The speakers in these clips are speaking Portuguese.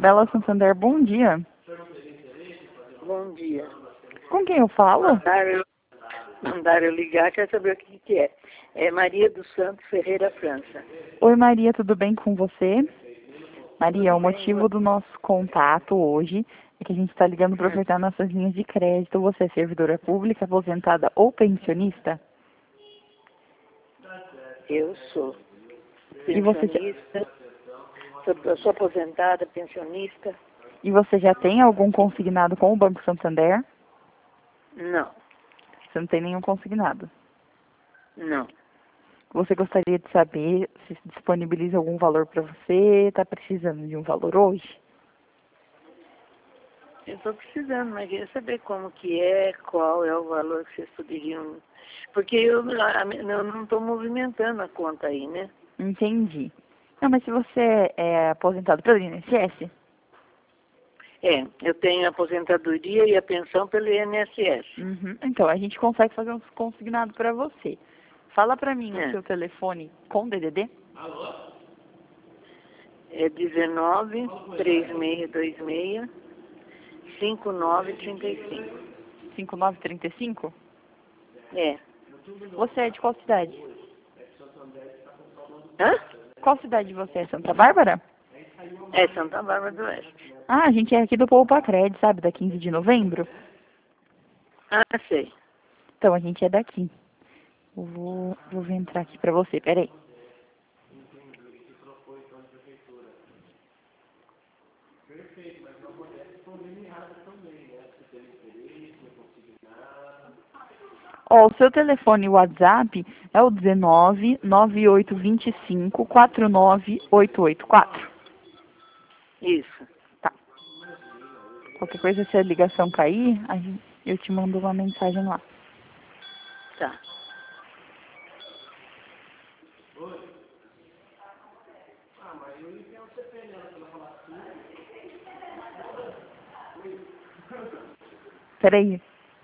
Isabela Santander, bom dia. Bom dia. Com quem eu falo? Mandaram eu ligar, quer saber o que é. É Maria dos Santos Ferreira França. Oi Maria, tudo bem com você? Maria, Tudo o bem, motivo do nosso contato hoje é que a gente está ligando para ofertar nossas linhas de crédito. Você é servidora pública, aposentada ou pensionista? Eu sou E você, pensionista, sou aposentada, pensionista. e você já tem algum consignado com o Banco Santander? Não, Você não tem nenhum consignado. não. Você gostaria de saber se disponibiliza algum valor para você? Está precisando de um valor hoje? Eu estou precisando, mas queria saber como que é, qual é o valor que vocês poderiam... Porque eu não estou movimentando a conta aí, né? Entendi. Não, mas se você é aposentado pelo INSS, É, eu tenho a aposentadoria e a pensão pelo INSS. então a gente consegue fazer um consignado para você. Fala para mim o É, seu telefone com DDD. é 19 3626 5935. 5935. É. Você é de qual cidade? Hã? Qual cidade você é? Santa Bárbara? É Santa Bárbara do Oeste. Ah, a gente é aqui do Poupa Cred, sabe? Da 15 de novembro. Ah, sei. Então, a gente é daqui. Vou ver entrar aqui para você, peraí. Ó, o seu telefone WhatsApp é o 19 9825 49884. Isso. Tá. Qualquer coisa, se a ligação cair, eu te mando uma mensagem lá. Tá. Peraí.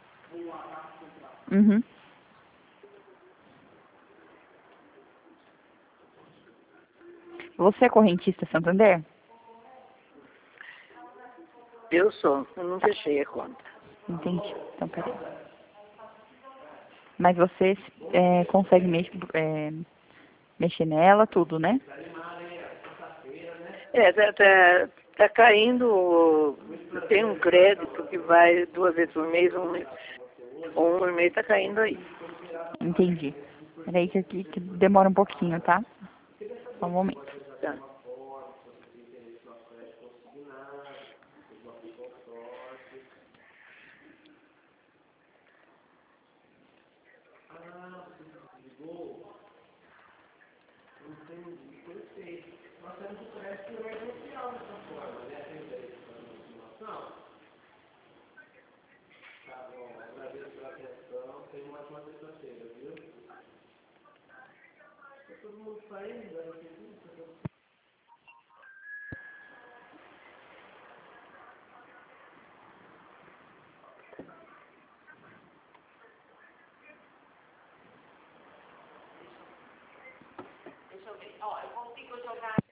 Você é correntista Santander? Eu sou. Eu não fechei a conta. Entendi. Então, peraí. Mas você consegue mexer nela, tudo, né? É, tá caindo. Tem um crédito que vai 2 vezes por mês, ou um por mês tá caindo aí. Entendi. Peraí que demora um pouquinho, tá? Só um momento. Tá. Deixa eu ver. Ó, eu consigo jogar